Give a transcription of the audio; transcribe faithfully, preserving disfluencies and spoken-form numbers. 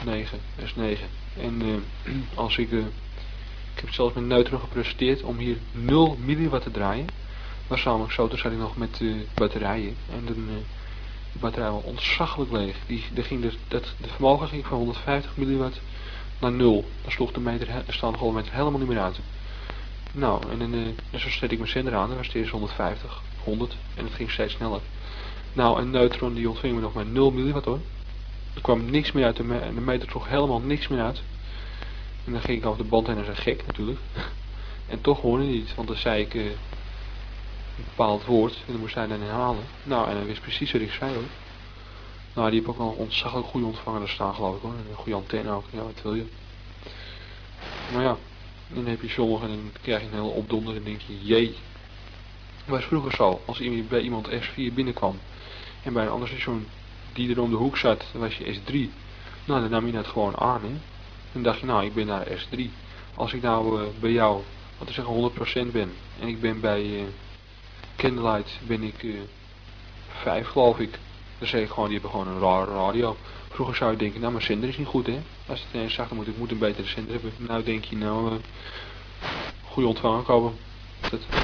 negen, S negen. En uh, als ik, uh, ik heb het zelfs met Neutron gepresenteerd om hier nul milliwatt te draaien. Maar namelijk zo, toen zat ik nog met uh, batterijen. En dan, uh, de batterij was ontzaglijk leeg. Die, die ging dus, dat, de vermogen ging van honderdvijftig milliwatt naar nul. Dan sloeg de meter, de staande golfmeter helemaal niet meer uit. Nou, en dan, uh, dus zo zet ik mijn zender aan. Dan was het eerst honderdvijftig, honderd. En het ging steeds sneller. Nou, een Neutron die ontving me nog maar nul milliwatt hoor. Er kwam niks meer uit, de, me de meter sloeg helemaal niks meer uit. En dan ging ik over de band heen en zei gek natuurlijk. En toch hoorde hij niet, want dan zei ik uh, een bepaald woord en dan moest hij dan herhalen. Nou, en hij wist precies wat ik zei hoor. Nou, die heb ook wel een ontzaglijk goede ontvanger er staan geloof ik hoor. En een goede antenne ook, ja wat wil je. Maar ja, dan heb je sommigen en dan krijg je een hele opdonder en denk je, jee. Het was vroeger zo, als bij iemand S vier binnenkwam en bij een ander station die er om de hoek zat, dan was je S drie. Nou, dan nam je dat gewoon aan hè. Dan dacht je, nou, ik ben naar S drie. Als ik nou uh, bij jou, wat te zeggen, honderd procent ben en ik ben bij uh, Candlelight ben ik uh, vijf geloof ik. Dan zeg ik gewoon, die hebben gewoon een rare radio. Vroeger zou je denken, nou mijn zender is niet goed hè. Als het ineens zag, dan moet ik moet een betere zender hebben. Nou denk je, nou, uh, goede ontvanger kopen. Dat